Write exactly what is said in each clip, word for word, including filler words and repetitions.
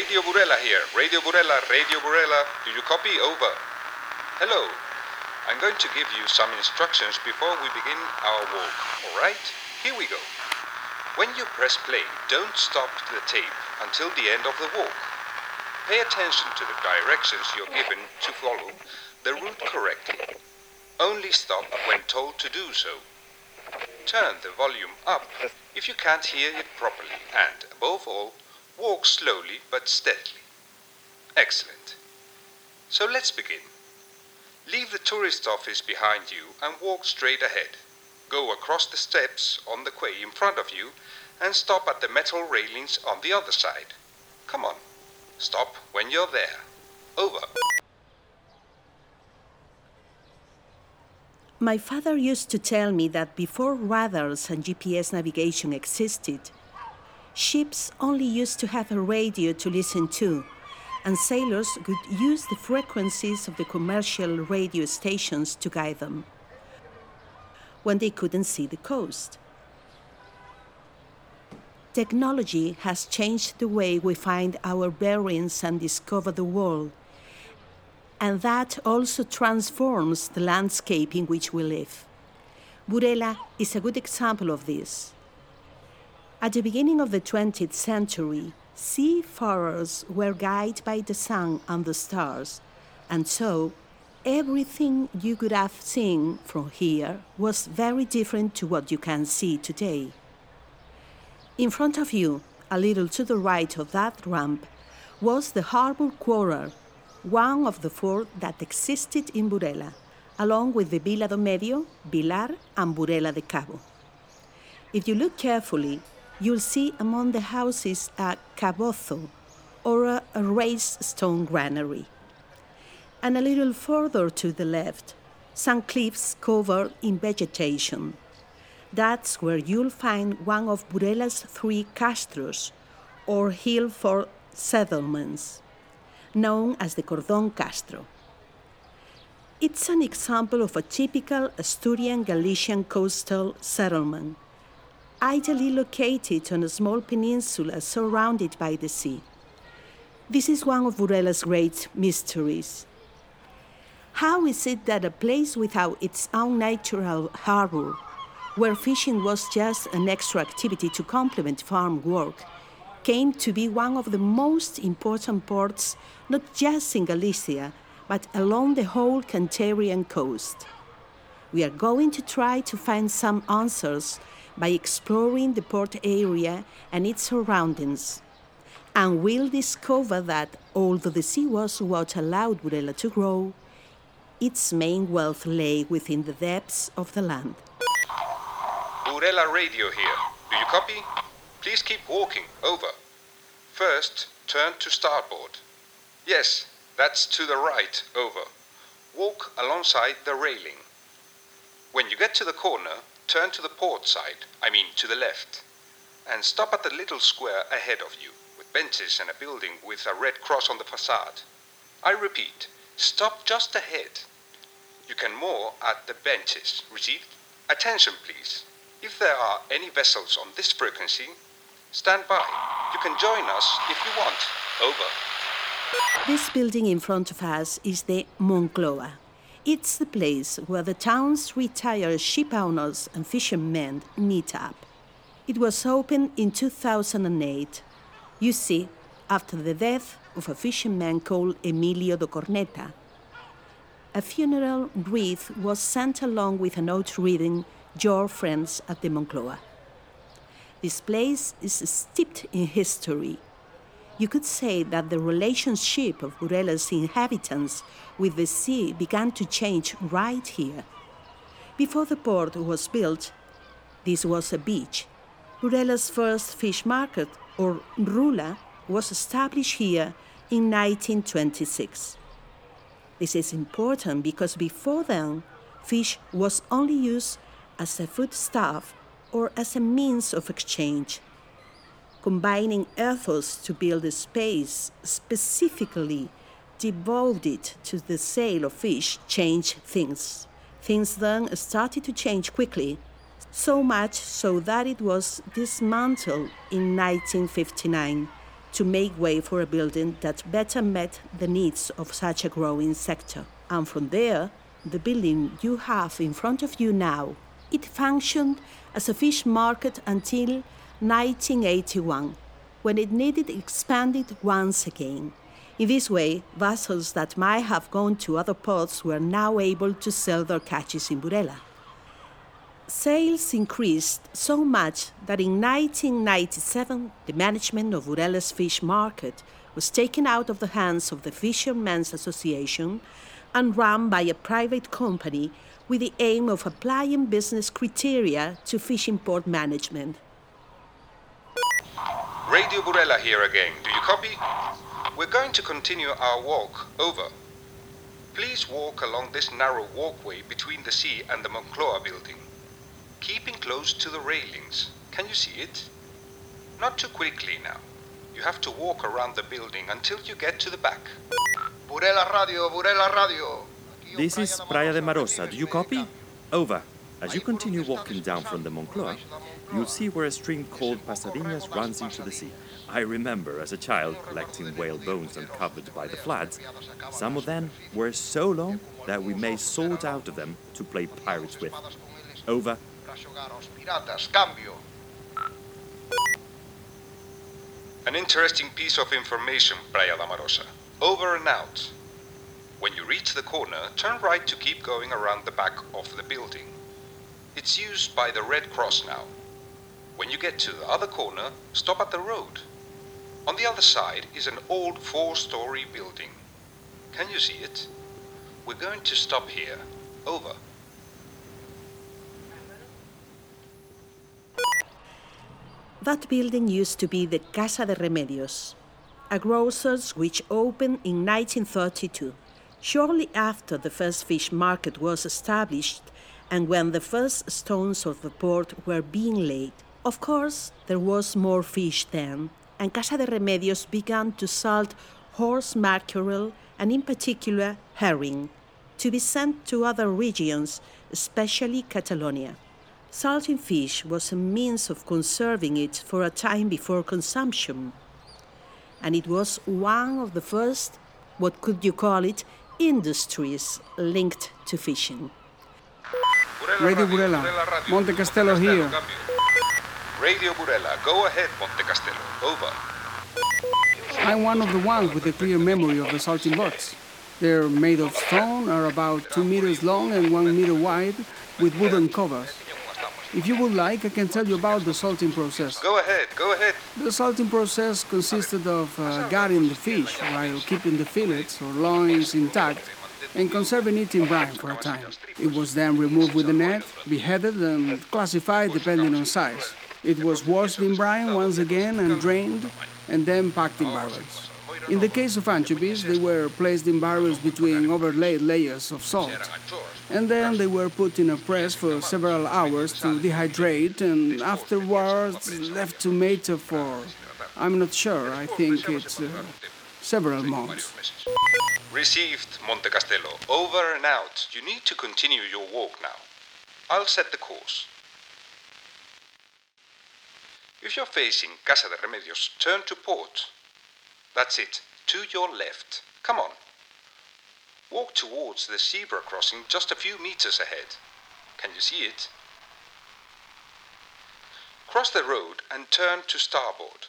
Radio Burela here. Radio Burela, Radio Burela. Do you copy? Over. Hello. I'm going to give you some instructions before we begin our walk. All right? Here we go. When you press play, don't stop the tape until the end of the walk. Pay attention to the directions you're given to follow the route correctly. Only stop when told to do so. Turn the volume up if you can't hear it properly, and, above all, walk slowly but steadily. Excellent. So let's begin. Leave the tourist office behind you and walk straight ahead. Go across the steps on the quay in front of you and stop at the metal railings on the other side. Come on. Stop when you're there. Over. My father used to tell me that before radars and G P S navigation existed, ships only used to have a radio to listen to, and sailors could use the frequencies of the commercial radio stations to guide them when they couldn't see the coast. Technology has changed the way we find our bearings and discover the world, and that also transforms the landscape in which we live. Burela is a good example of this. At the beginning of the twentieth century, seafarers were guided by the sun and the stars, and so everything you could have seen from here was very different to what you can see today. In front of you, a little to the right of that ramp, was the harbor quarter, one of the four that existed in Burela, along with the Vila do Medio, Vilar, and Burela de Cabo. If you look carefully, you'll see among the houses a cabozo, or a, a raised stone granary. And a little further to the left, some cliffs covered in vegetation. That's where you'll find one of Burela's three castros, or hill-fort settlements, known as the Cordón Castro. It's an example of a typical Asturian Galician coastal settlement, ideally located on a small peninsula surrounded by the sea. This is one of Burela's great mysteries. How is it that a place without its own natural harbor, where fishing was just an extra activity to complement farm work, came to be one of the most important ports, not just in Galicia, but along the whole Cantabrian coast? We are going to try to find some answers by exploring the port area and its surroundings. And we'll discover that, although the sea was what allowed Burela to grow, its main wealth lay within the depths of the land. Burela Radio here. Do you copy? Please keep walking. Over. First, turn to starboard. Yes, that's to the right. Over. Walk alongside the railing. When you get to the corner, turn to the port side, I mean to the left, and stop at the little square ahead of you, with benches and a building with a red cross on the facade. I repeat, stop just ahead. You can moor at the benches. Received? Attention, please. If there are any vessels on this frequency, stand by. You can join us if you want. Over. This building in front of us is the Moncloa. It's the place where the town's retired ship owners and fishermen meet up. It was opened in two thousand eight. You see, after the death of a fisherman called Emilio de Corneta. A funeral wreath was sent along with a note reading, "Your friends at the Moncloa." This place is steeped in history. You could say that the relationship of Burela's inhabitants with the sea began to change right here. Before the port was built, this was a beach. Burela's first fish market, or Rula, was established here in nineteen twenty-six. This is important because before then, fish was only used as a foodstuff or as a means of exchange. Combining efforts to build a space specifically devoted to the sale of fish changed things. Things then started to change quickly, so much so that it was dismantled in nineteen fifty-nine to make way for a building that better met the needs of such a growing sector. And from there, the building you have in front of you now, it functioned as a fish market until nineteen eighty-one, when it needed expanded once again. In this way, vessels that might have gone to other ports were now able to sell their catches in Burela. Sales increased so much that in nineteen ninety-seven, the management of Burela's fish market was taken out of the hands of the Fishermen's Association and run by a private company with the aim of applying business criteria to fishing port management. Radio Burela here again. Do you copy? We're going to continue our walk. Over. Please walk along this narrow walkway between the sea and the Moncloa building, keeping close to the railings. Can you see it? Not too quickly now. You have to walk around the building until you get to the back. Burela Radio, Burela Radio. This is Praia de Marosa. Do you copy? Over. As you continue walking down from the Moncloa, you'll see where a stream called Pasadinas runs into the sea. I remember as a child collecting whale bones uncovered by the floods. Some of them were so long that we made swords out of them to play pirates with. Over. An interesting piece of information, Praia da Marosa. Over and out. When you reach the corner, turn right to keep going around the back of the building. It's used by the Red Cross now. When you get to the other corner, stop at the road. On the other side is an old four-story building. Can you see it? We're going to stop here. Over. That building used to be the Casa de Remedios, a grocer's which opened in nineteen thirty-two, shortly after the first fish market was established and when the first stones of the port were being laid. Of course, there was more fish then, and Casa de Remedios began to salt horse mackerel and in particular herring, to be sent to other regions, especially Catalonia. Salting fish was a means of conserving it for a time before consumption, and it was one of the first, what could you call it, industries linked to fishing. Radio Burela, Monte Castello here. Radio Burela, go ahead, Monte Castello. Over. I'm one of the ones with a clear memory of the salting boats. They're made of stone, are about two meters long and one meter wide, with wooden covers. If you would like, I can tell you about the salting process. Go ahead, go ahead. The salting process consisted of uh, gutting the fish while keeping the fillets or loins intact and conserving it in brine for a time. It was then removed with a net, beheaded and classified depending on size. It was washed in brine once again and drained and then packed in barrels. In the case of anchovies, they were placed in barrels between overlaid layers of salt. And then they were put in a press for several hours to dehydrate and afterwards left to mature for, I'm not sure, I think it's uh, several months. Received, Monte Castello. Over and out. You need to continue your walk now. I'll set the course. If you're facing Casa de Remedios, turn to port. That's it, to your left. Come on. Walk towards the zebra crossing just a few meters ahead. Can you see it? Cross the road and turn to starboard.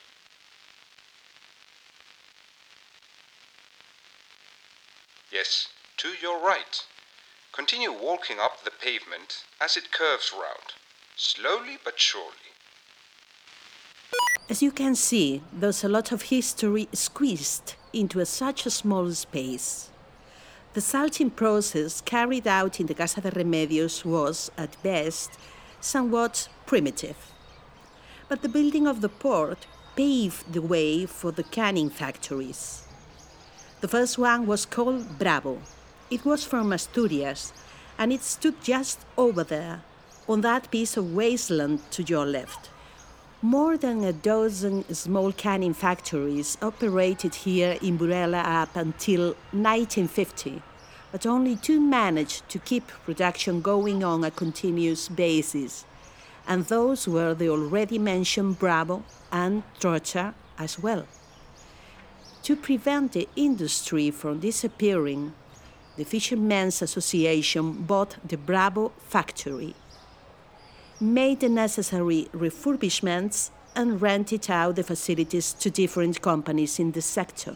Yes, to your right. Continue walking up the pavement as it curves round, slowly but surely. As you can see, there's a lot of history squeezed into a, such a small space. The salting process carried out in the Casa de Remedios was, at best, somewhat primitive. But the building of the port paved the way for the canning factories. The first one was called Bravo. It was from Asturias, and it stood just over there, on that piece of wasteland to your left. More than a dozen small canning factories operated here in Burela up until nineteen fifty, but only two managed to keep production going on a continuous basis, and those were the already mentioned Bravo and Trocha as well. To prevent the industry from disappearing, the Fishermen's Association bought the Bravo factory, made the necessary refurbishments, and rented out the facilities to different companies in the sector.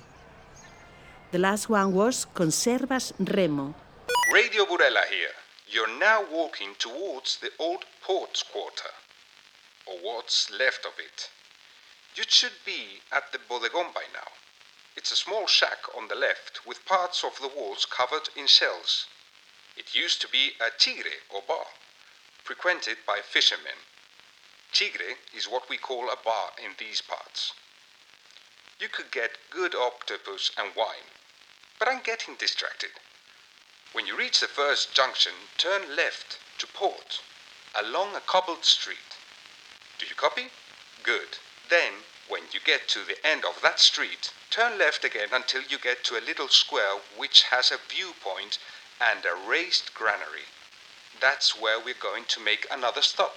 The last one was Conservas Remo. Radio Burela here. You're now walking towards the old ports quarter, or what's left of it. You should be at the Bodegon by now. It's a small shack on the left with parts of the walls covered in shells. It used to be a tigre or bar, frequented by fishermen. Tigre is what we call a bar in these parts. You could get good octopus and wine, but I'm getting distracted. When you reach the first junction, turn left to port, along a cobbled street. Do you copy? Good. Then, when you get to the end of that street, turn left again until you get to a little square which has a viewpoint and a raised granary. That's where we're going to make another stop.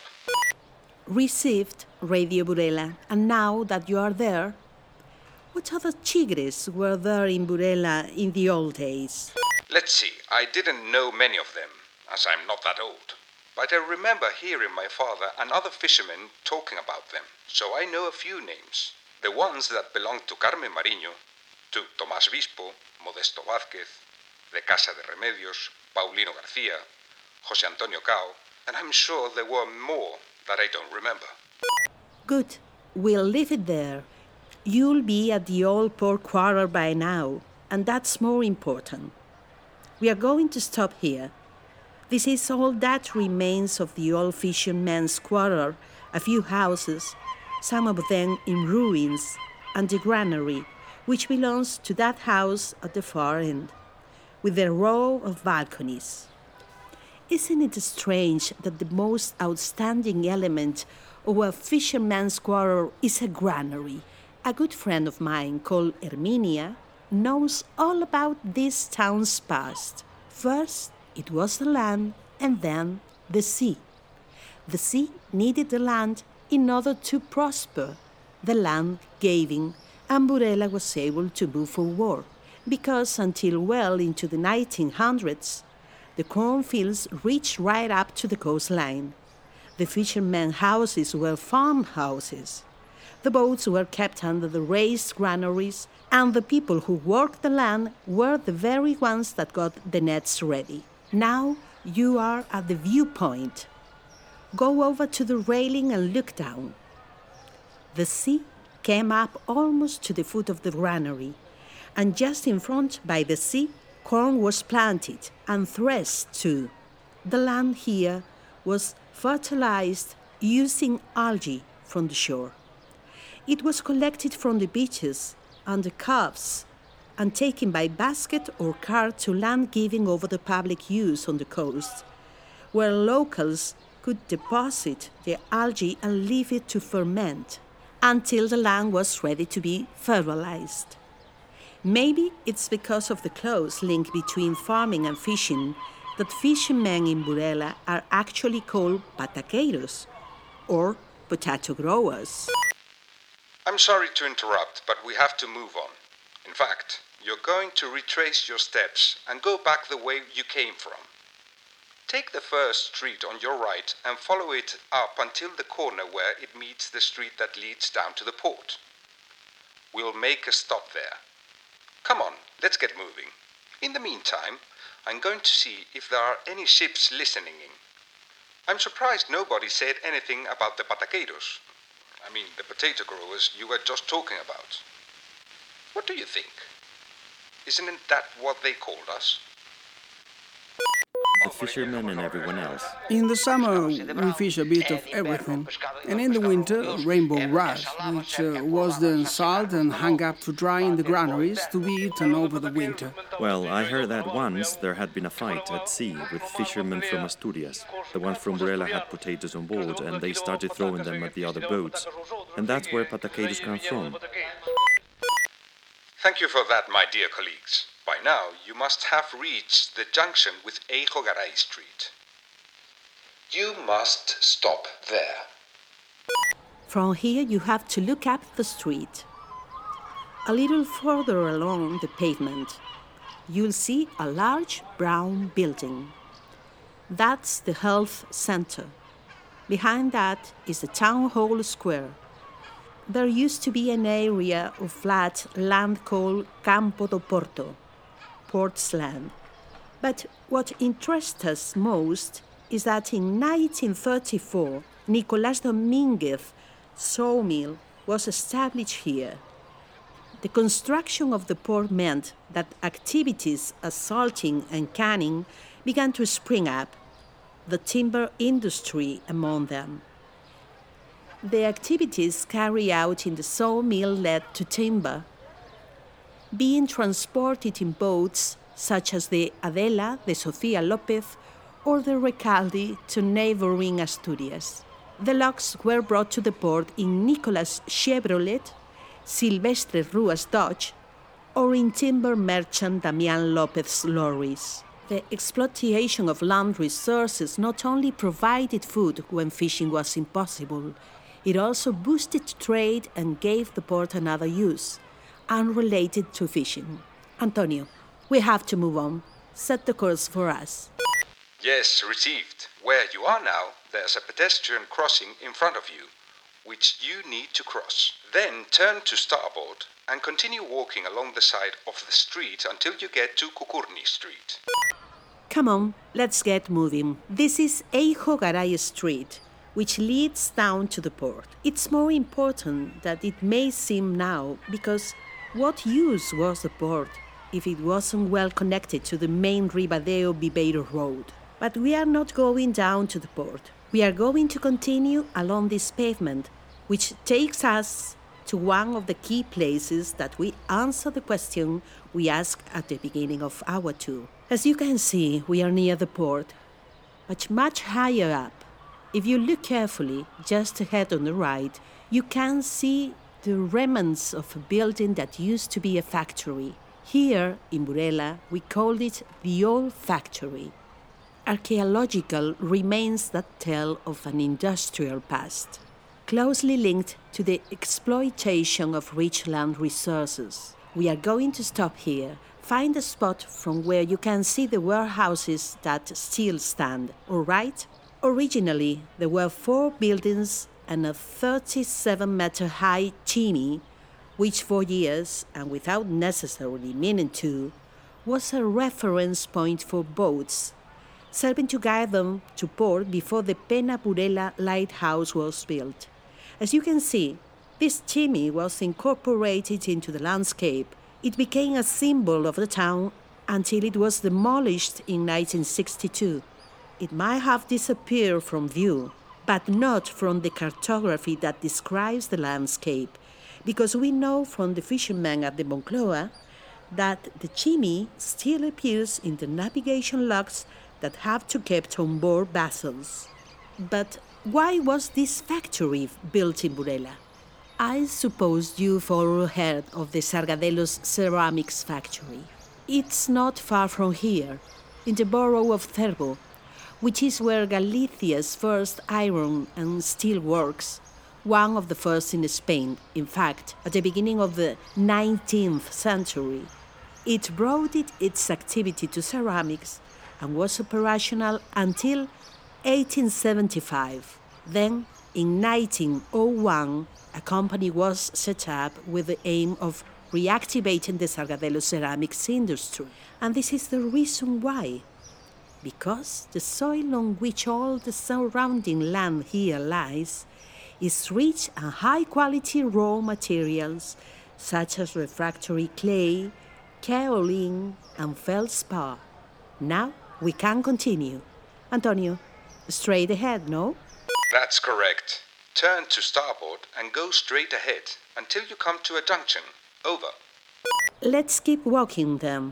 Received, Radio Burela. And now that you are there, what other tigres were there in Burela in the old days? Let's see, I didn't know many of them, as I'm not that old. But I remember hearing my father and other fishermen talking about them, so I know a few names. The ones that belonged to Carmen Mariño, to Tomás Bispo, Modesto Vázquez, de Casa de Remedios, Paulino García, José Antonio Cao, and I'm sure there were more that I don't remember. Good. We'll leave it there. You'll be at the old port quarter by now, and that's more important. We are going to stop here. This is all that remains of the old fishermen's quarter, a few houses, some of them in ruins, and the granary, which belongs to that house at the far end, with a row of balconies. Isn't it strange that the most outstanding element of a fisherman's quarter is a granary? A good friend of mine called Herminia knows all about this town's past. First, it was the land, and then the sea. The sea needed the land in order to prosper. The land gave in, and Burela was able to move forward, because until well into the nineteen hundreds, the cornfields reached right up to the coastline. The fishermen's houses were farmhouses. The boats were kept under the raised granaries, and the people who worked the land were the very ones that got the nets ready. Now you are at the viewpoint. Go over to the railing and look down. The sea came up almost to the foot of the granary, and just in front by the sea, corn was planted and threshed too. The land here was fertilized using algae from the shore. It was collected from the beaches and the coves and taken by basket or cart to land given over the public use on the coast, where locals could deposit the algae and leave it to ferment until the land was ready to be fertilized. Maybe it's because of the close link between farming and fishing that fishermen in Burela are actually called pataqueiros, or potato growers. I'm sorry to interrupt, but we have to move on. In fact, you're going to retrace your steps and go back the way you came from. Take the first street on your right and follow it up until the corner where it meets the street that leads down to the port. We'll make a stop there. Come on, let's get moving. In the meantime, I'm going to see if there are any ships listening in. I'm surprised nobody said anything about the pataqueiros. I mean, the potato growers you were just talking about. What do you think? Isn't that what they called us? The fishermen and everyone else. In the summer, we fish a bit of everything, and in the winter, rainbow rush, which uh, was then salted and hung up to dry in the granaries to be eaten over the winter. Well, I heard that once there had been a fight at sea with fishermen from Asturias. The ones from Burela had potatoes on board, and they started throwing them at the other boats. And that's where pataqueiros come from. Thank you for that, my dear colleagues. By now, you must have reached the junction with Eijo Garay Street. You must stop there. From here, you have to look up the street. A little further along the pavement, you'll see a large brown building. That's the health center. Behind that is the town hall square. There used to be an area of flat land called Campo do Porto, Port's Land. But what interests us most is that in nineteen thirty-four, Nicolás Domínguez sawmill was established here. The construction of the port meant that activities as salting and canning began to spring up, the timber industry among them. The activities carried out in the sawmill led to timber being transported in boats such as the Adela de Sofía López or the Recalde to neighboring Asturias. The logs were brought to the port in Nicolás Chevrolet, Silvestre Ruas Dodge, or in timber merchant Damián López's lorries. The exploitation of land resources not only provided food when fishing was impossible, it also boosted trade and gave the port another use, unrelated to fishing. Antonio, we have to move on. Set the course for us. Yes, received. Where you are now, there's a pedestrian crossing in front of you, which you need to cross. Then turn to starboard and continue walking along the side of the street until you get to Cucurni Street. Come on, let's get moving. This is Eijo Garay Street, which leads down to the port. It's more important than it may seem now, because what use was the port if it wasn't well connected to the main Ribadeo-Viveiro road? But we are not going down to the port. We are going to continue along this pavement, which takes us to one of the key places that we answer the question we asked at the beginning of our tour. As you can see, we are near the port, but much higher up. If you look carefully, just ahead on the right, you can see the remnants of a building that used to be a factory. Here, in Burela, we called it the Old Factory. Archaeological remains that tell of an industrial past, closely linked to the exploitation of rich land resources. We are going to stop here, find a spot from where you can see the warehouses that still stand, all right? Originally, there were four buildings and a thirty-seven meter high chimney, which for years, and without necessarily meaning to, was a reference point for boats, serving to guide them to port before the Pena Burela lighthouse was built. As you can see, this chimney was incorporated into the landscape. It became a symbol of the town until it was demolished in nineteen sixty-two. It might have disappeared from view, but not from the cartography that describes the landscape, because we know from the fishermen at the Moncloa that the chimney still appears in the navigation logs that have to kept on board vessels. But why was this factory built in Burela? I suppose you've all heard of the Sargadelos ceramics factory. It's not far from here, in the borough of Cervo, which is where Galicia's first iron and steel works, one of the first in Spain, in fact, at the beginning of the nineteenth century. It broadened its activity to ceramics and was operational until eighteen seventy-five. Then, in nineteen oh one, a company was set up with the aim of reactivating the Sargadelos ceramics industry. And this is the reason why. Because the soil on which all the surrounding land here lies is rich and high-quality raw materials such as refractory clay, kaolin, and feldspar. Now we can continue. Antonio, straight ahead, no? That's correct. Turn to starboard and go straight ahead until you come to a junction. Over. Let's keep walking then.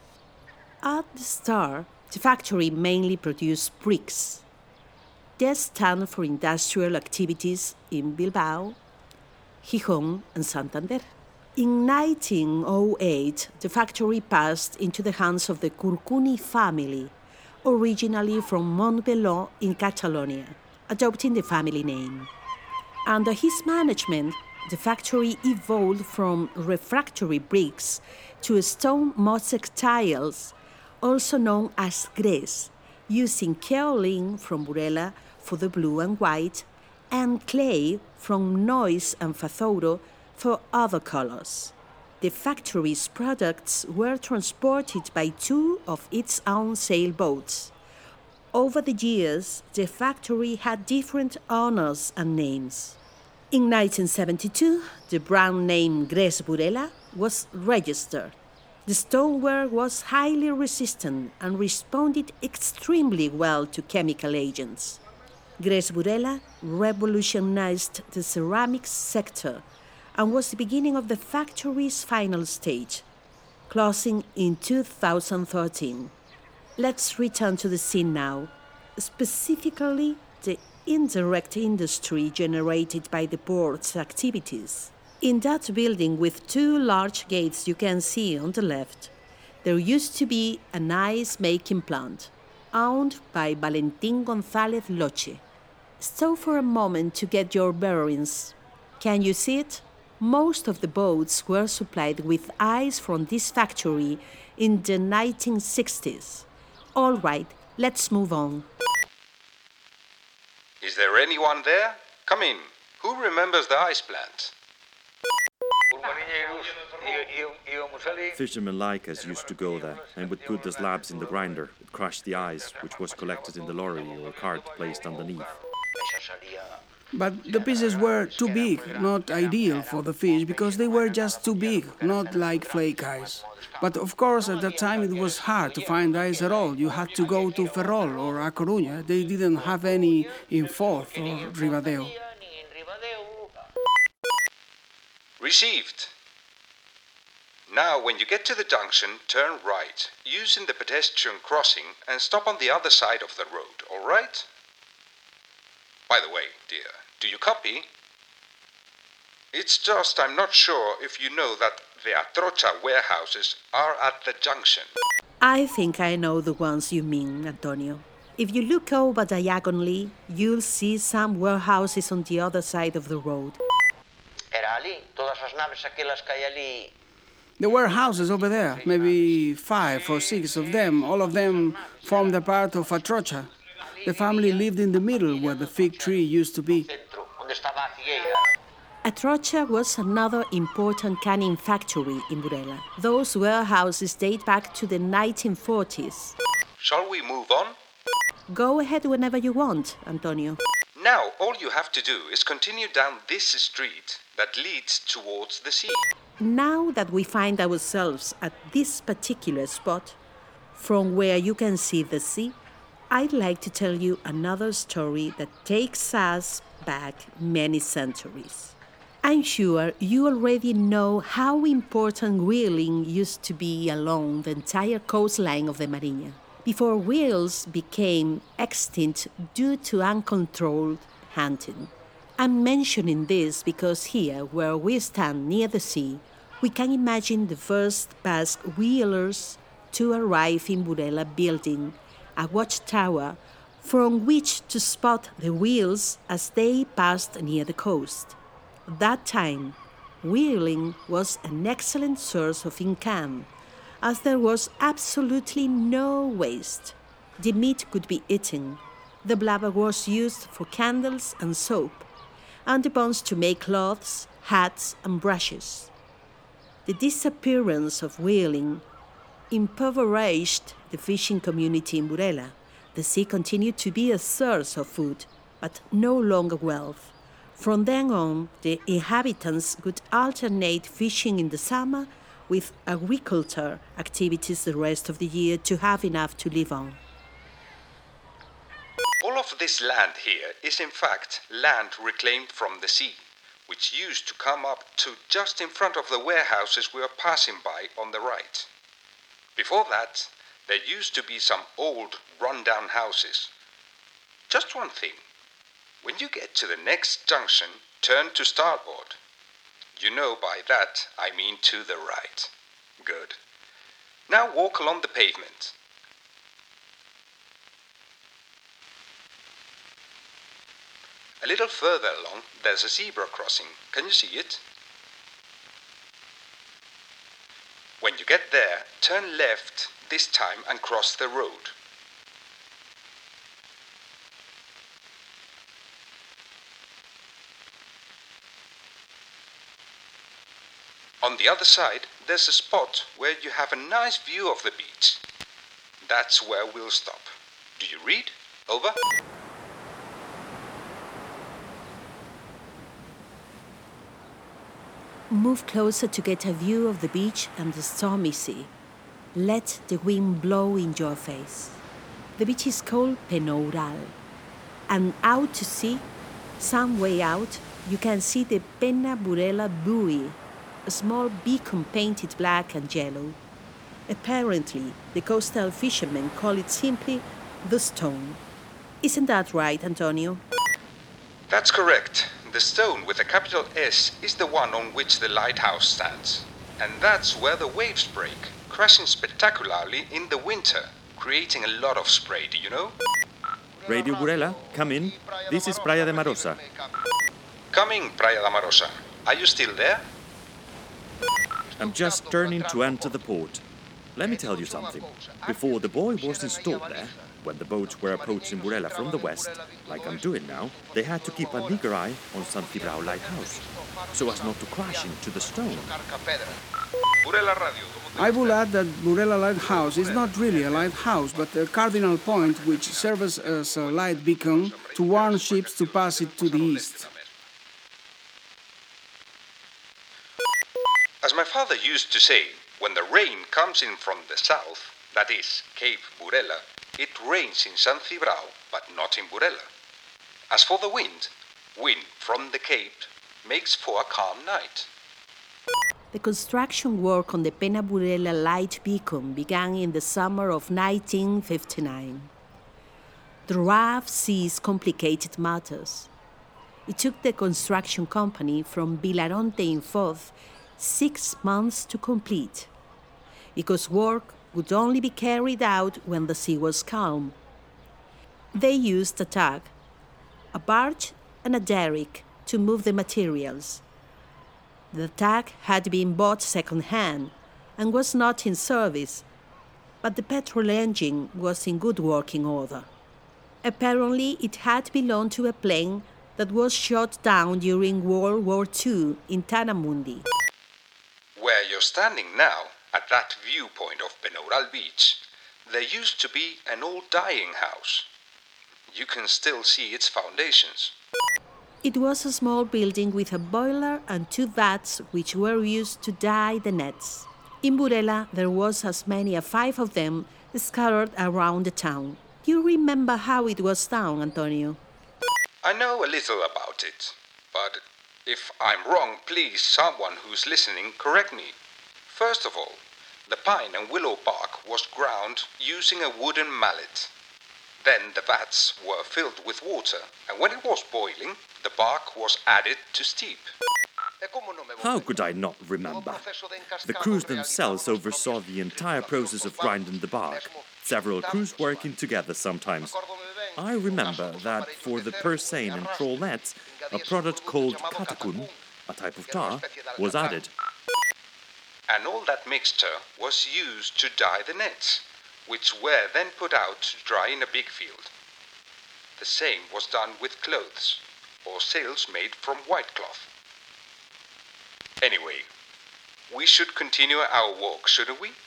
At the start, the factory mainly produced bricks. They stand for industrial activities in Bilbao, Gijón, and Santander. In nineteen oh eight, the factory passed into the hands of the Curcuni family, originally from Montbeló in Catalonia, adopting the family name. Under his management, the factory evolved from refractory bricks to stone mosaic tiles, also known as grès, using kaolin from Burela for the blue and white, and clay from Neuss and Fazouro for other colors. The factory's products were transported by two of its own sailboats. Over the years, the factory had different honors and names. In nineteen seventy-two, the brand name Grès Burela was registered. The stoneware was highly resistant and responded extremely well to chemical agents. Grès Burela revolutionized the ceramics sector and was the beginning of the factory's final stage, closing in two thousand thirteen. Let's return to the scene now, specifically the indirect industry generated by the board's activities. In that building with two large gates you can see on the left, there used to be an ice-making plant, owned by Valentin González Loche. Stop for a moment to get your bearings. Can you see it? Most of the boats were supplied with ice from this factory in the nineteen sixties. All right, let's move on. Is there anyone there? Come in. Who remembers the ice plant? Fishermen like us used to go there and would put the slabs in the grinder, it crushed the ice, which was collected in the lorry or cart placed underneath. But the pieces were too big, not ideal for the fish, because they were just too big, not like flake ice. But of course, at that time it was hard to find ice at all. You had to go to Ferrol or A Coruña. They didn't have any in Foz or Ribadeo. Received. Now, when you get to the junction, turn right, using the pedestrian crossing, and stop on the other side of the road, all right? By the way, dear, do you copy? It's just I'm not sure if you know that the Atrocha warehouses are at the junction. I think I know the ones you mean, Antonio. If you look over diagonally, you'll see some warehouses on the other side of the road. There were houses over there, maybe five or six of them. All of them formed a part of Atrocha. The family lived in the middle where the fig tree used to be. Atrocha was another important canning factory in Burela. Those warehouses date back to the nineteen forties. Shall we move on? Go ahead whenever you want, Antonio. Now, all you have to do is continue down this street that leads towards the sea. Now that we find ourselves at this particular spot, from where you can see the sea, I'd like to tell you another story that takes us back many centuries. I'm sure you already know how important whaling used to be along the entire coastline of the Mariña, before whales became extinct due to uncontrolled hunting. I'm mentioning this because here, where we stand near the sea, we can imagine the first Basque whalers to arrive in Burela building a watchtower from which to spot the whales as they passed near the coast. At that time, whaling was an excellent source of income, as there was absolutely no waste. The meat could be eaten, the blubber was used for candles and soap, and the bones to make cloths, hats, and brushes. The disappearance of whaling impoverished the fishing community in Burela. The sea continued to be a source of food, but no longer wealth. From then on, the inhabitants would alternate fishing in the summer with agriculture activities the rest of the year to have enough to live on. All of this land here is in fact land reclaimed from the sea, which used to come up to just in front of the warehouses we are passing by on the right. Before that, there used to be some old, run-down houses. Just one thing. When you get to the next junction, turn to starboard. You know by that I mean to the right. Good. Now walk along the pavement. A little further along, there's a zebra crossing. Can you see it? When you get there, turn left this time and cross the road. On the other side, there's a spot where you have a nice view of the beach. That's where we'll stop. Do you read? Over. Move closer to get a view of the beach and the stormy sea. Let the wind blow in your face. The beach is called Penoural. And out to sea, some way out, you can see the Pena Burela buoy, a small beacon painted black and yellow. Apparently, the coastal fishermen call it simply the Stone. Isn't that right, Antonio? That's correct. The stone with a capital S is the one on which the lighthouse stands. And that's where the waves break, crashing spectacularly in the winter, creating a lot of spray, do you know? Radio Burela, come in. This is Praia de Marosa. Coming, Praia da Marosa. Are you still there? I'm just turning to enter the port. Let me tell you something. Before the buoy was installed there, when the boats were approaching Burela from the west, like I'm doing now, they had to keep a eager eye on San Cibrao lighthouse, so as not to crash into the stone. I will add that Burela Lighthouse is not really a lighthouse, but a cardinal point which serves as a light beacon to warn ships to pass it to the east. As my father used to say, when the rain comes in from the south, that is, Cape Burela, it rains in San Cibrao, but not in Burela. As for the wind, wind from the Cape makes for a calm night. The construction work on the Pena Burela light beacon began in the summer of nineteen fifty-nine. The rough seas complicated matters. It took the construction company from Vilaronte in Foz six months to complete, because work would only be carried out when the sea was calm. They used a tug, a barge and a derrick to move the materials. The tug had been bought second-hand and was not in service, but the petrol engine was in good working order. Apparently, it had belonged to a plane that was shot down during World War Two in Tanamundi. Where you're standing now, at that viewpoint of Penoural Beach, there used to be an old dyeing house. You can still see its foundations. It was a small building with a boiler and two vats which were used to dye the nets. In Burela, there was as many as five of them scattered around the town. You remember how it was done, Antonio? I know a little about it, but if I'm wrong, please, someone who's listening, correct me. First of all, the pine and willow bark was ground using a wooden mallet. Then the vats were filled with water, and when it was boiling, the bark was added to steep. How could I not remember? The crews themselves oversaw the entire process of grinding the bark, several crews working together sometimes. I remember that for the purseine and trawl nets, a product called katakun, a type of tar, was added. And all that mixture was used to dye the nets, which were then put out to dry in a big field. The same was done with clothes, or sails made from white cloth. Anyway, we should continue our walk, shouldn't we?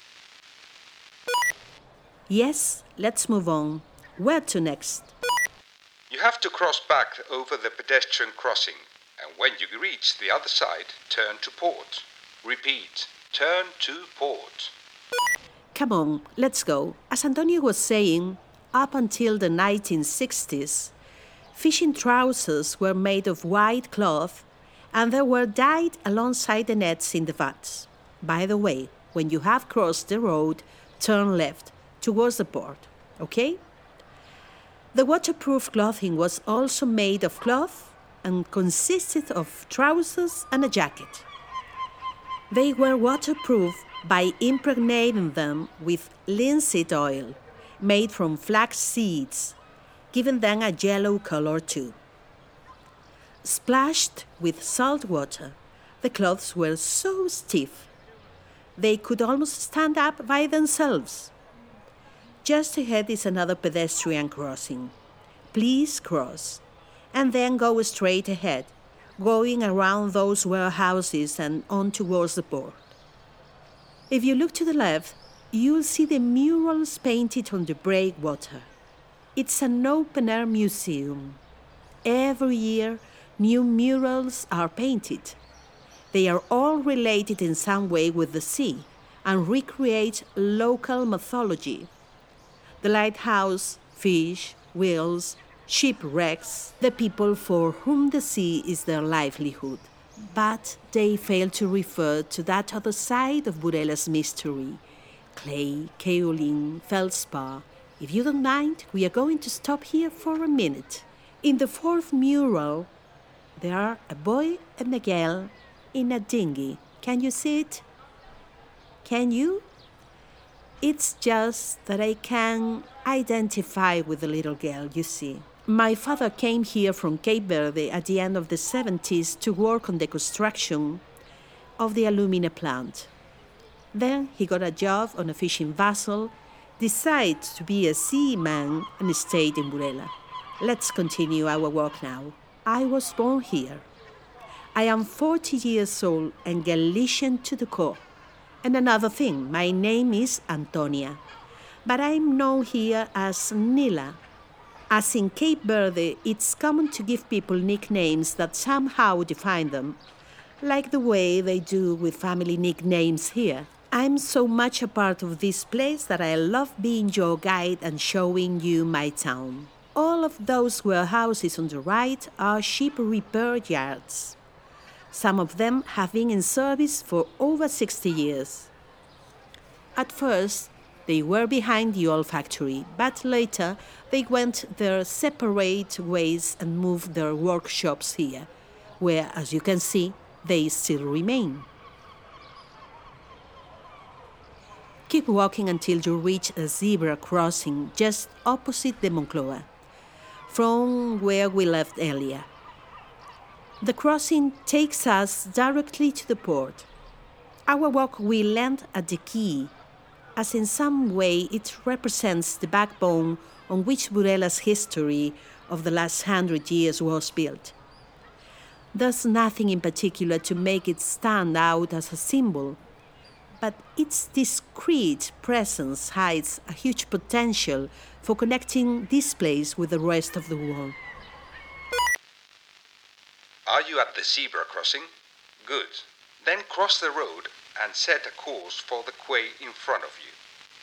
Yes, let's move on. Where to next? You have to cross back over the pedestrian crossing, and when you reach the other side, turn to port. Repeat, turn to port. Come on, let's go. As Antonio was saying, up until the nineteen sixties, fishing trousers were made of white cloth and they were dyed alongside the nets in the vats. By the way, when you have crossed the road, turn left towards the port, okay? The waterproof clothing was also made of cloth and consisted of trousers and a jacket. They were waterproof by impregnating them with linseed oil made from flax seeds, giving them a yellow color too. Splashed with salt water, the clothes were so stiff they could almost stand up by themselves. Just ahead is another pedestrian crossing. Please cross, and then go straight ahead, going around those warehouses and on towards the port. If you look to the left, you'll see the murals painted on the breakwater. It's an open-air museum. Every year, new murals are painted. They are all related in some way with the sea and recreate local mythology. The lighthouse, fish, whales, shipwrecks, the people for whom the sea is their livelihood. But they fail to refer to that other side of Burela's mystery. Clay, kaolin, feldspar. If you don't mind, we are going to stop here for a minute. In the fourth mural, there are a boy and a girl in a dinghy. Can you see it? Can you? It's just that I can identify with the little girl, you see. My father came here from Cape Verde at the end of the seventies to work on the construction of the alumina plant. Then he got a job on a fishing vessel, decided to be a seaman, and stayed in Burela. Let's continue our walk now. I was born here. I am forty years old and Galician to the core. And another thing, my name is Antonia, but I'm known here as Nila. As in Cape Verde, it's common to give people nicknames that somehow define them, like the way they do with family nicknames here. I'm so much a part of this place that I love being your guide and showing you my town. All of those warehouses on the right are ship repair yards. Some of them have been in service for over sixty years. At first, they were behind the old factory, but later they went their separate ways and moved their workshops here, where, as you can see, they still remain. Keep walking until you reach a zebra crossing just opposite the Moncloa, from where we left earlier. The crossing takes us directly to the port. Our walk will end at the quay, as in some way it represents the backbone on which Burela's history of the last hundred years was built. There's nothing in particular to make it stand out as a symbol, but its discreet presence hides a huge potential for connecting this place with the rest of the world. Are you at the zebra crossing? Good. Then cross the road and set a course for the quay in front of you.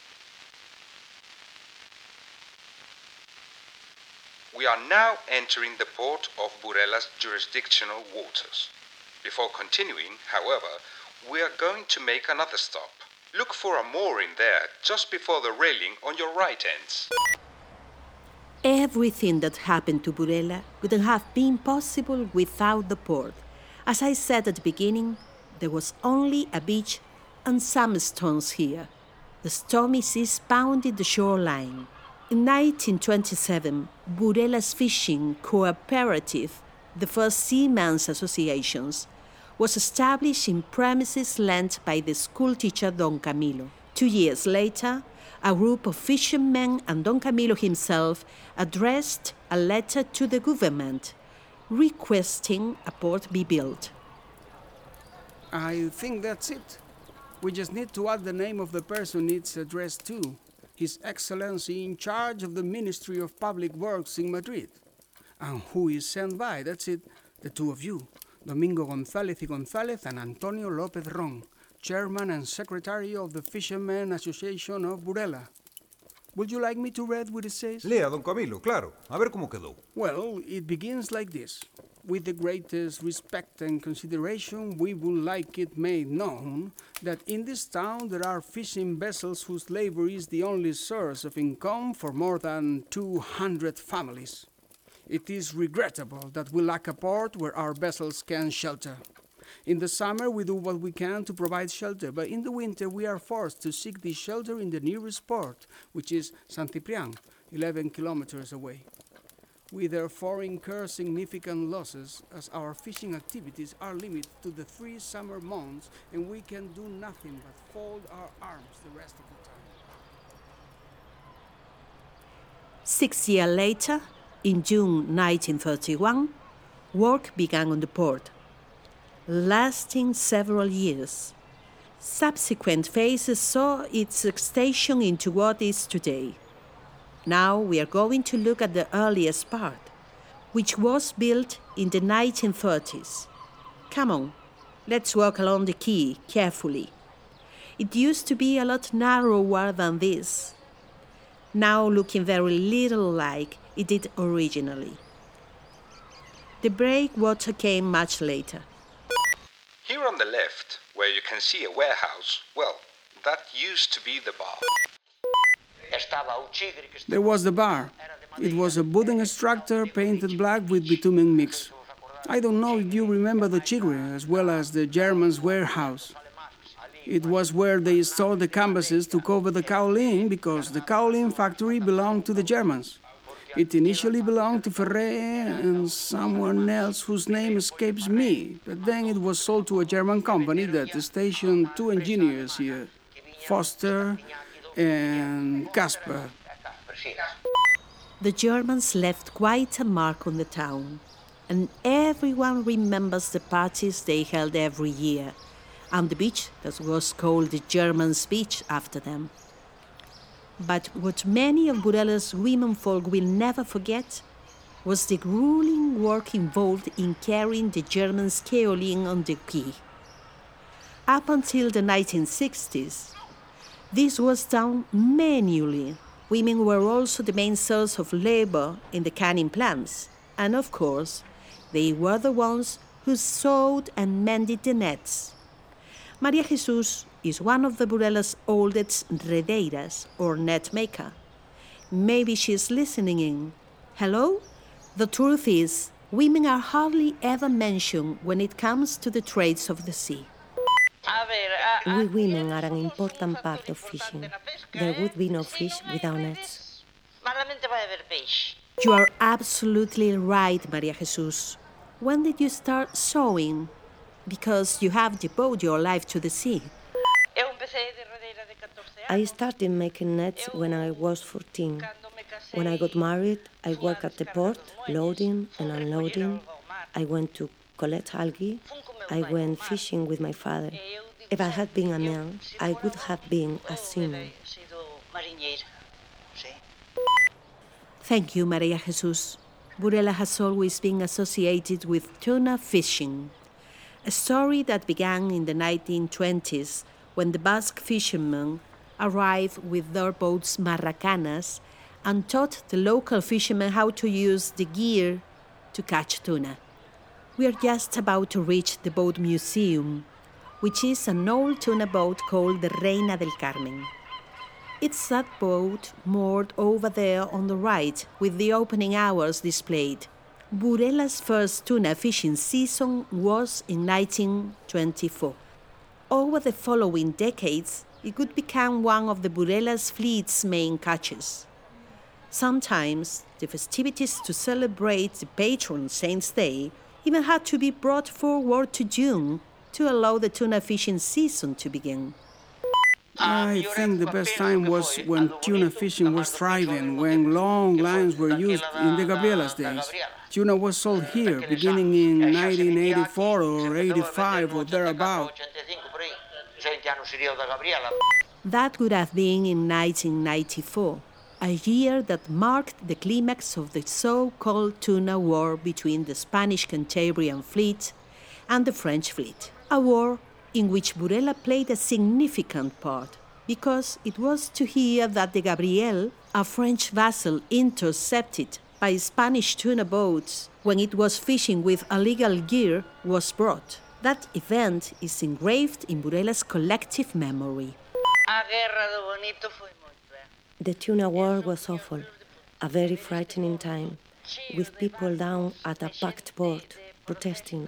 We are now entering the port of Burela's jurisdictional waters. Before continuing, however, we are going to make another stop. Look for a mooring there, just before the railing on your right ends. Everything that happened to Burela wouldn't have been possible without the port. As I said at the beginning, there was only a beach and some stones here. The stormy seas pounded the shoreline. In nineteen twenty-seven, Burela's Fishing Cooperative, the first seamen's associations, was established in premises lent by the schoolteacher Don Camilo. Two years later, a group of fishermen and Don Camilo himself addressed a letter to the government requesting a port be built. I think that's it. We just need to add the name of the person it's addressed to. His Excellency in charge of the Ministry of Public Works in Madrid. And who is sent by, that's it, the two of you, Domingo González y González and Antonio López Ron, Chairman and Secretary of the Fishermen Association of Burela. Would you like me to read what it says? Lea, don Camilo, claro. A ver cómo quedó. Well, it begins like this. With the greatest respect and consideration, we would like it made known that in this town there are fishing vessels whose labor is the only source of income for more than two hundred families. It is regrettable that we lack a port where our vessels can shelter. In the summer, we do what we can to provide shelter, but in the winter, we are forced to seek this shelter in the nearest port, which is San Ciprián, eleven kilometers away. We therefore incur significant losses as our fishing activities are limited to the three summer months and we can do nothing but fold our arms the rest of the time. Six years later, in June nineteen thirty-one, work began on the port, lasting several years. Subsequent phases saw its extension into what is today. Now we are going to look at the earliest part, which was built in the nineteen thirties. Come on, let's walk along the quay carefully. It used to be a lot narrower than this, now looking very little like it did originally. The breakwater came much later. Here on the left, where you can see a warehouse, well, that used to be the bar. There was the bar. It was a wooden structure painted black with bitumen mix. I don't know if you remember the chigre as well as the Germans' warehouse. It was where they stored the canvases to cover the kaolin because the kaolin factory belonged to the Germans. It initially belonged to Ferré and someone else whose name escapes me, but then it was sold to a German company that stationed two engineers here, Foster and Kasper. The Germans left quite a mark on the town, and everyone remembers the parties they held every year, and the beach that was called the Germans' Beach after them. But what many of Burela's womenfolk will never forget was the grueling work involved in carrying the Germans' kaolin on the quay. Up until the nineteen sixties, this was done manually. Women were also the main source of labor in the canning plants, and of course, they were the ones who sewed and mended the nets. Maria Jesus is one of the Burela's oldest redeiras, or net maker. Maybe she's listening in. Hello? The truth is, women are hardly ever mentioned when it comes to the trades of the sea. We women are an important part of fishing. There would be no fish without nets. You are absolutely right, Maria Jesus. When did you start sewing? Because you have devoted your life to the sea. I started making nets when I was fourteen. When I got married, I worked at the port, loading and unloading. I went to collect algae. I went fishing with my father. If I had been a man, I would have been a seaman. Thank you, Maria Jesus. Burela has always been associated with tuna fishing, a story that began in the nineteen twenties when the Basque fishermen arrived with their boats marracanas and taught the local fishermen how to use the gear to catch tuna. We are just about to reach the boat museum, which is an old tuna boat called the Reina del Carmen. It's that boat moored over there on the right with the opening hours displayed. Burela's first tuna fishing season was in nineteen twenty-four. Over the following decades, it would become one of the Burela's fleet's main catches. Sometimes, the festivities to celebrate the patron saint's day even had to be brought forward to June to allow the tuna fishing season to begin. I think the best time was when tuna fishing was thriving, when long lines were used in the Gabriela's days. Tuna was sold here, beginning in nineteen eighty-four or eighty-five or thereabout. That would have been in nineteen ninety-four, a year that marked the climax of the so-called tuna war between the Spanish Cantabrian fleet and the French fleet, a war in which Burela played a significant part, because it was to here that the Gabriel, a French vessel intercepted by Spanish tuna boats when it was fishing with illegal gear, was brought. That event is engraved in Burela's collective memory. The tuna war was awful, a very frightening time, with people down at a packed port protesting.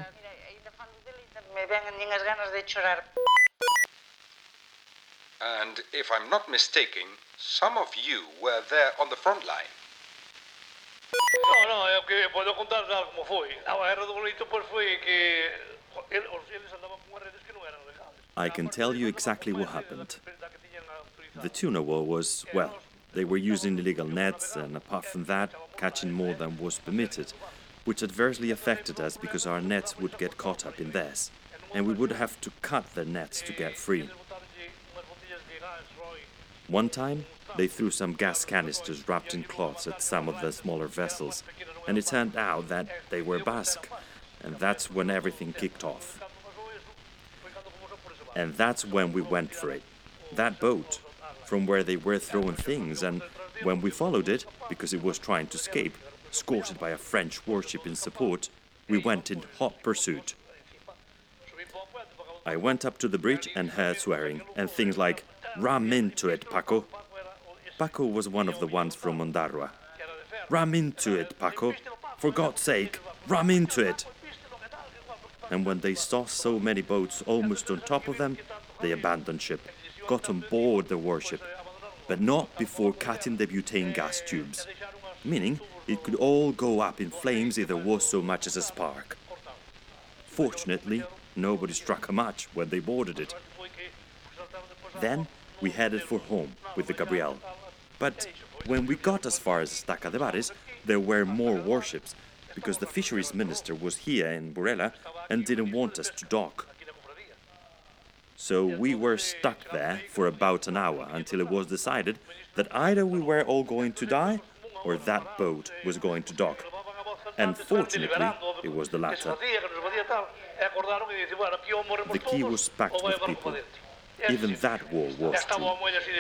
And if I'm not mistaken, some of you were there on the front line. No, no, é que podo contar como foi. A guerra do Golito pois foi que eles andaban con redes que non eran legales. I can tell you exactly what happened. The tuna war was, well, they were using illegal nets, and apart from that, catching more than was permitted, which adversely affected us because our nets would get caught up in theirs, and we would have to cut their nets to get free. One time, they threw some gas canisters wrapped in cloths at some of the smaller vessels, and it turned out that they were Basque, and that's when everything kicked off. And that's when we went for it. That boat, from where they were throwing things, and when we followed it, because it was trying to escape, escorted by a French warship in support, we went in hot pursuit. I went up to the bridge and heard swearing, and things like, "Ram into it, Paco." Paco was one of the ones from Ondarroa. "Ram into it, Paco. For God's sake, ram into it." And when they saw so many boats almost on top of them, they abandoned ship, got on board the warship, but not before cutting the butane gas tubes, meaning it could all go up in flames if there was so much as a spark. Fortunately, nobody struck a match when they boarded it. Then we headed for home with the Gabriel. But when we got as far as Estaca de Bares, there were more warships, because the fisheries minister was here in Burela and didn't want us to dock. So we were stuck there for about an hour until it was decided that either we were all going to die or that boat was going to dock. And fortunately, it was the latter. The quay was packed with people. Even that wall was true.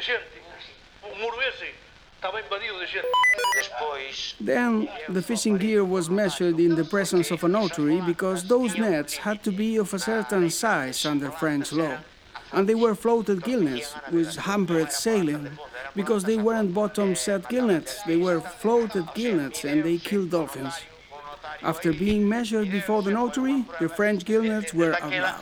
Then the fishing gear was measured in the presence of a notary because those nets had to be of a certain size under French law. And they were floated gill nets, which hampered sailing, because they weren't bottom-set gill nets, they were floated gill nets and they killed dolphins. After being measured before the notary, the French gill nets were allowed.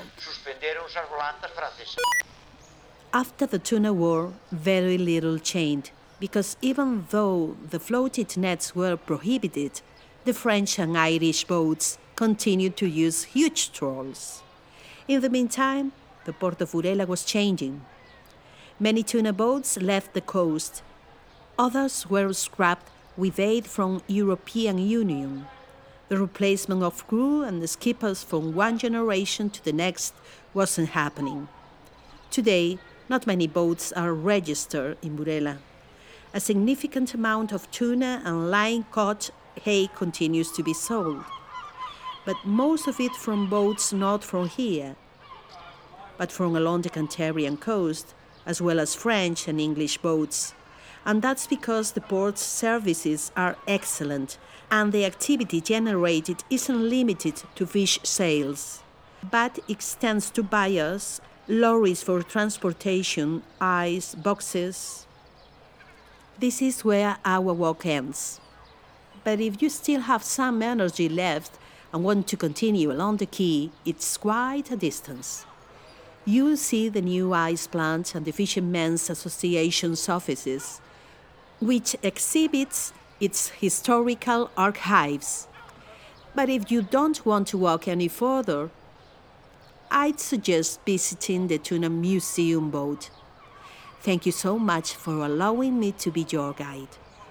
After the tuna war, very little changed, because even though the floated nets were prohibited, the French and Irish boats continued to use huge trawls. In the meantime, the port of Burela was changing. Many tuna boats left the coast. Others were scrapped with aid from European Union. The replacement of crew and the skippers from one generation to the next wasn't happening. Today, not many boats are registered in Burela. A significant amount of tuna and line-caught hay continues to be sold, but most of it from boats not from here, but from along the Cantabrian coast, as well as French and English boats. And that's because the port's services are excellent and the activity generated isn't limited to fish sales, but extends to buyers, lorries for transportation, ice, boxes. This is where our walk ends. But if you still have some energy left and want to continue along the quay, it's quite a distance. You'll see the new ice plant and the Fishermen's Association's offices, which exhibits its historical archives. But if you don't want to walk any further, I'd suggest visiting the Tuna Museum boat. Thank you so much for allowing me to be your guide.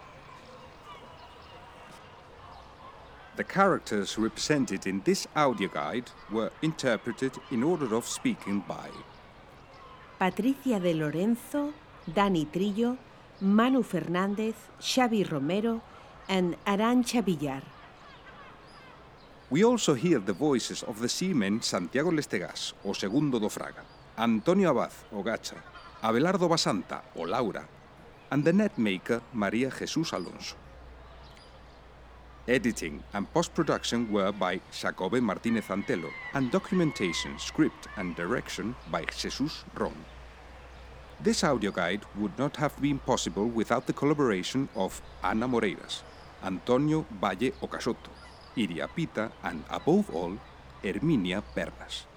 The characters represented in this audio guide were interpreted in order of speaking by Patricia de Lorenzo, Dani Trillo, Manu Fernández, Xavi Romero, and Arantxa Villar. We also hear the voices of the seamen Santiago Lestegas, o Segundo do Fraga, Antonio Abad, o Gacha, Abelardo Basanta, o Laura, and the net maker Maria Jesus Alonso. Editing and post-production were by Jacobe Martinez Antelo, and documentation, script and direction by Jesus Ron. This audio guide would not have been possible without the collaboration of Ana Moreiras, Antonio Valle Ocasotto, Iria Pita, and above all, Herminia Pernas.